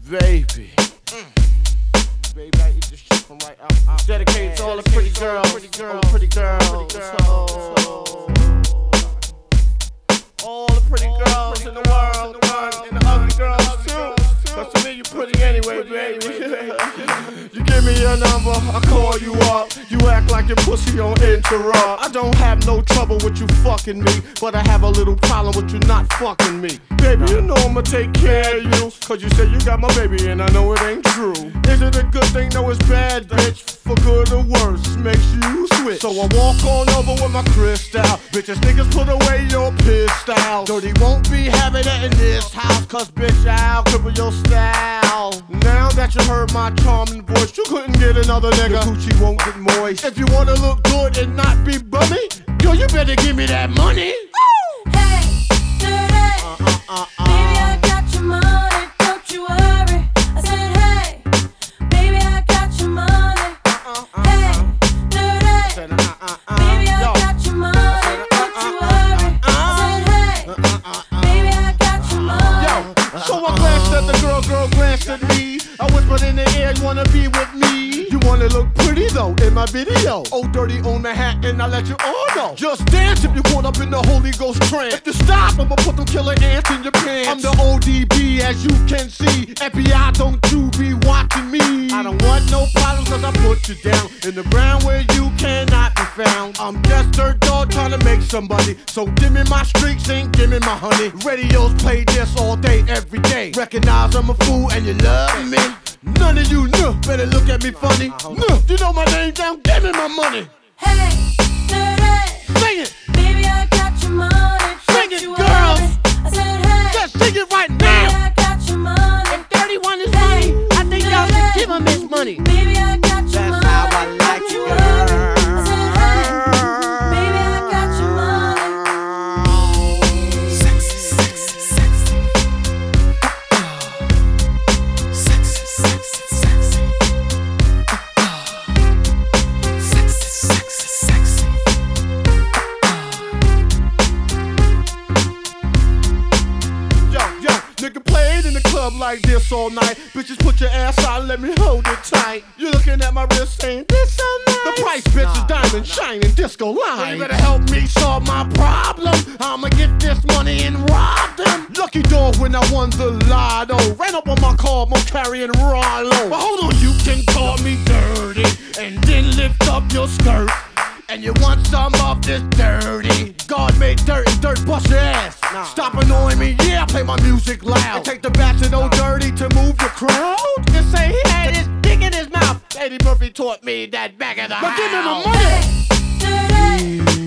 baby. Baby, I eat this shit from right out. Dedicated to all the pretty girls. All the pretty girls in the world, and the ugly girls too. Cause to me you pretty anyway, baby. You give me your number, I call you up. You act like your pussy on interrupt. I don't have no trouble with you fucking me, but I have a little problem with you not fucking me. Baby, you know I'ma take care of you, cause you say you got my baby and I know it ain't true. Is it a good thing? No, it's bad, bitch. For good or worse, makes you switch. So I walk on over with my crystal. Bitches, niggas, put away your pistol. Dirty won't be having it in this house, cause bitch, I'll cripple your style. Now that you heard my charming voice, you couldn't get another nigga. Your coochie won't get moist. If you wanna look good and not be bummy, yo, you better give me that money. Hey, dirty. Baby, I got your money, don't you worry. I said, hey, baby, I got your money. Hey, dirty. Baby, I got your money, don't you worry. I said, hey, baby, I got your money. Yo, so I glanced at the girl glanced at me. I whispered in the air, you wanna be with me? You wanna look pretty though in my video. Oh, dirty on the hat and I let you all know. Just dance if you caught up in the Holy Ghost trance. If you stop, I'ma put them killer ants in your pants. I'm the ODB as you can see. FBI, don't you be watching me. I don't want no problems cause I put you down in the ground where you cannot be found. I'm just dirt dog trying to make somebody. So give me my streaks and give me my honey. Radios play this all day, every day. Recognize I'm a fool and you love me. None of you better look at me funny. You know my name down, give me my money. Hey, dirty. Sing it, Baby, I got your money. sing don't it, you girls. worry. I said, hey, Just sing it right baby, now. I got your money. If 31 is money, I think y'all should give him his money. Baby, I got your That's money. how I like don't it, you girl. worry. I said, hey, baby, I got your money. Sexy, sexy, sexy. Sexy, sexy, sexy. Sexy, sexy, sexy. Yo, nigga played in the club like this all night. Bitches, put your ass out, let me hold it tight. You looking at my wrist saying, this so nice. The price, bitch, is diamond, shining, disco line. Well, you better help me solve my problem. I'ma get this money and rob them. Lucky dog when I won the lotto. Ran up on my car, more carrying Rollo. But hold on, you can call me dirty and then lift up your skirt. And you want some of this dirty? God made dirt and dirt bust your ass. Stop annoying me, yeah, I play my music loud. And take the bastard old dirty to move the crowd. And say he had his dick in his mouth. Eddie Murphy taught me that back of the house. But give me my money. Hey, dirty.